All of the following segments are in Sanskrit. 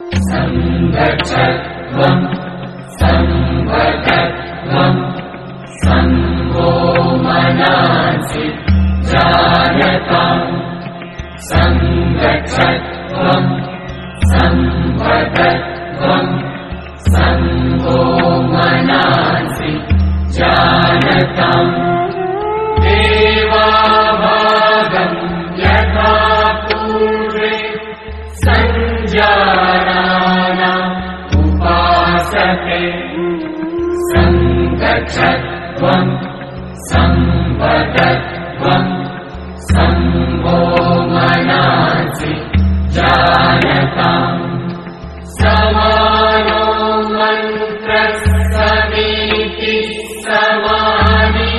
संगच्छध्वम् संवदध्वम् संगो मनांसि जायताम् संगच्छध्वम् संवदध्वम् संगो मनांसि जानताम् देवाभागम् यथा पूर्वे सञ्जानाना उपासते संगच्छध्वम् संवदध्वम् संगो मनांसि जानताम् समानो मन्त्रः समीतिः समानी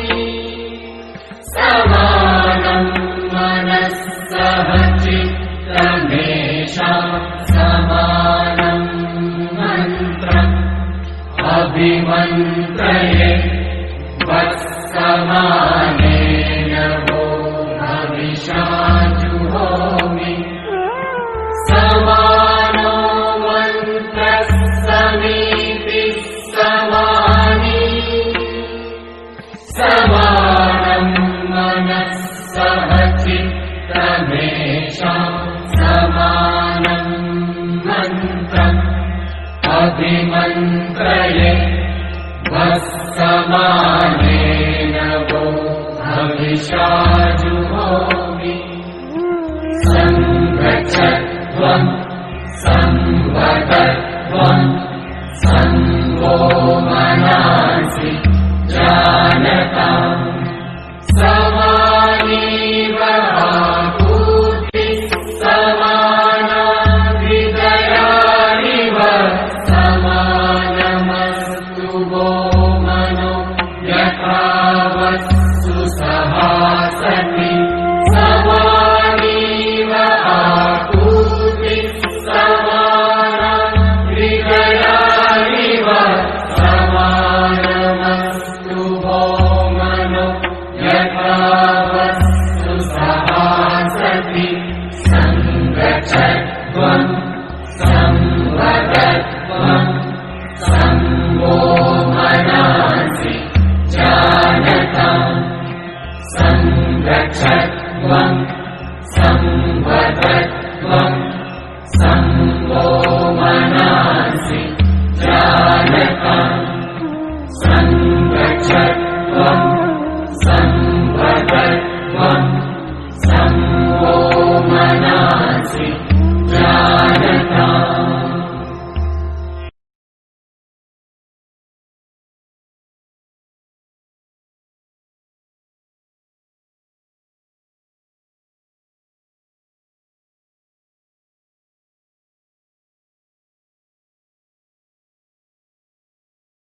समानम् मनः सह चित्तमेषाम् समानम् मन्त्रम् अभिमन्त्रये वत्समानेन वो हविषा जुहोमि समानो मन्त्रः समीतिः समानी समानम् मनः सह चित्तमेषाम् समानम् मन्त्रम् अभिमन्त्रये वत्समानेन वो हविषा जुहोमि संगच्छध्वम् संवदध्वम् संगो मनांसि जानताम् समानीव आहुतिः समाना हृदयानिव समानमस्तु वो मनो यथा वत्सु सहासति समानीव आहुतिः समाना हृदयानिव समानमस्तु वो मनो यथा वत्सु सहासति संगच्छध्वम् संवदध्वम् संगो मनांसि जानताम् संगच्छध्वम् संवदध्वम् संगो मनांसि जानताम् संगच्छध्वम् संवदध्वम् संगो मनांसि